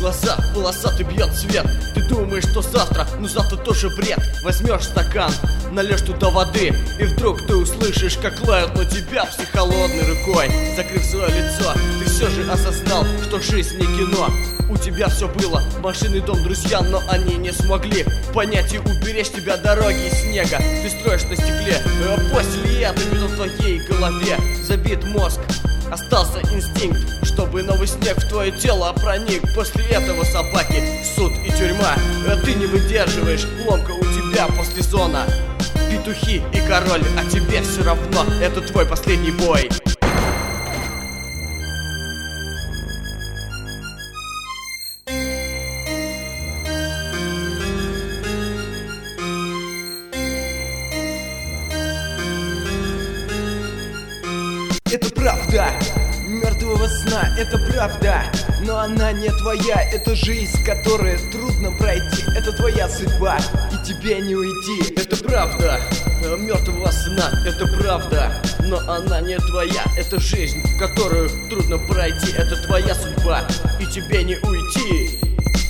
глаза, полосатый бьет свет. Ты думаешь, что завтра, но завтра тоже бред. Возьмешь стакан, нальешь туда воды, и вдруг ты услышишь, как лают на тебя псы холодной рукой. Закрыв свое лицо, ты все же осознал, что жизнь не кино. У тебя все было, машины, дом, друзья, но они не смогли понять и уберечь тебя дороги из снега. Ты строишь на стекле, а после этого в твоей голове забит мозг. Остался инстинкт, чтобы новый снег в твое тело проник. После этого собаки, суд и тюрьма. А ты не выдерживаешь, ломка у тебя после зона. Петухи и король, а тебе все равно, это твой последний бой. Это правда, мертвого сна, это правда. Но она не твоя, это жизнь, которую трудно пройти. Это твоя судьба, и тебе не уйти. Это правда, мертвого сна, это правда. Но она не твоя, это жизнь, которую трудно пройти. Это твоя судьба, и тебе не уйти.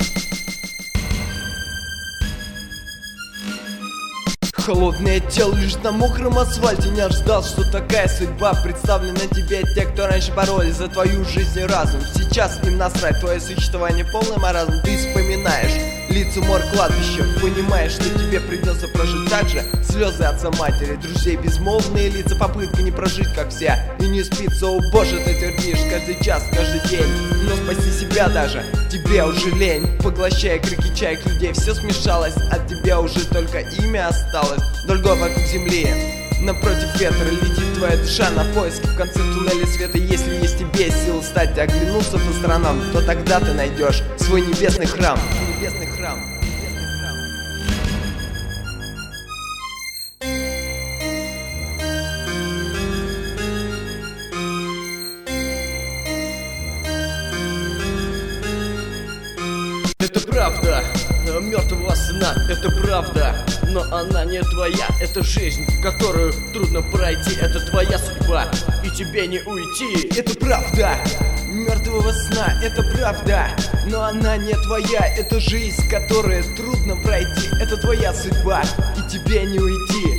Холодное тело лежит на мокром асфальте. Не ожидал, что такая судьба представлена тебе. Те, кто раньше боролись за твою жизнь и разум, сейчас им насрать, твое существование полный маразм. Ты вспоминаешь лица мор кладбища, понимаешь, что тебе придется прожить так же. Слезы отца, матери, друзей, безмолвные лица, попытка не прожить как все. И не спится, о боже, ты терпишь каждый час, каждый день. Но спасти себя даже тебе уже лень. Поглощая крики чаек людей, все смешалось. От тебя уже только имя осталось. Вдоль гор вокруг земли, напротив ветра летит твоя душа на поиски в конце туннеля света. Если есть тебе силы встать и оглянуться по сторонам, то тогда ты найдешь свой небесный храм. Небесный храм. Это правда, мертвого сна, это правда. Но она не твоя, это жизнь, которую трудно пройти. Это твоя судьба, и тебе не уйти. Это правда, мертвого сна, это правда. Но она не твоя, это жизнь, которую трудно пройти. Это твоя судьба, и тебе не уйти.